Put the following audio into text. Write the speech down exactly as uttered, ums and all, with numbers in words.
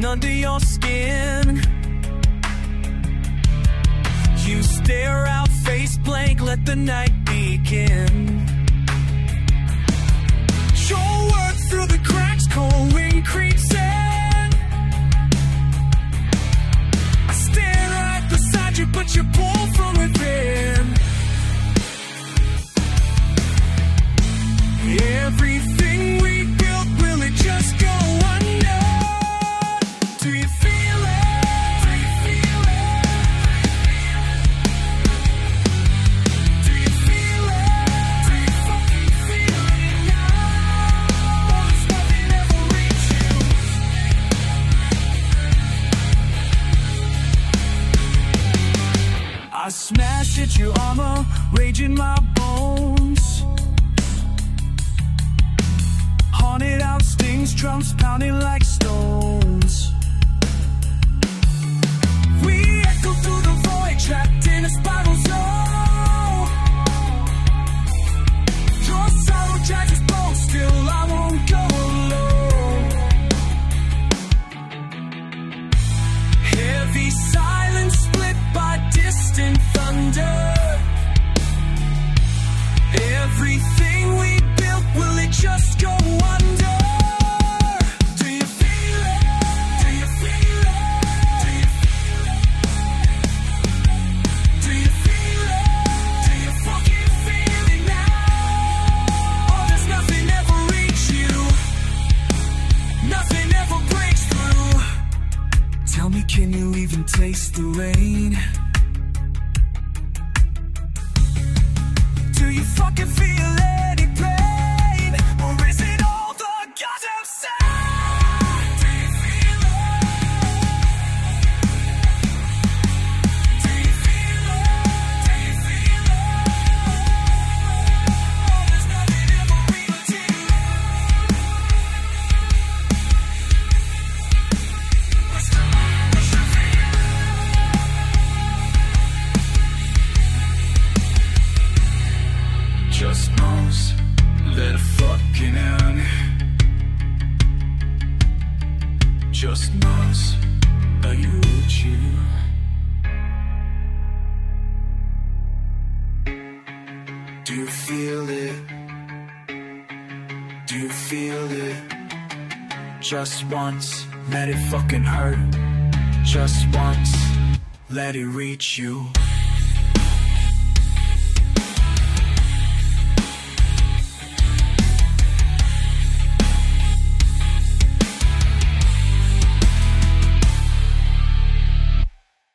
burning under your skin. You stare out face blank, let the night begin. Your word through the cracks, cold wind creeps in. I stand right beside you, but you pull from within. Everything we built, will it just go under? Do you feel it? Do you feel it? Do you feel it? Do you fucking feel it now? There's nothing ever reach you. I smash at your armor, raging my bones. Haunted out stings, drums pounding like stones. We echo through the void, trapped in a spiral zone. Your sorrow drags us both, still I won't go alone. Heavy silence split by distant thunder. Everything we built, will it just go under? Do you feel it? Do you feel it? Do you feel it? Do you feel it? Do you fucking feel it now? Oh, does nothing ever reach you? Nothing ever breaks through. Tell me, can you even taste the rain? Do you fucking feel any pain? Or is it all the goddamn same? Do you feel it? Do you feel it? Do you feel it? Oh, there's nothing ever real to you. What's the what's the feeling? Just moans, let it fucking end. Just moans, are you you? Do you feel it? Do you feel it? Just once, let it fucking hurt. Just once, let it reach you.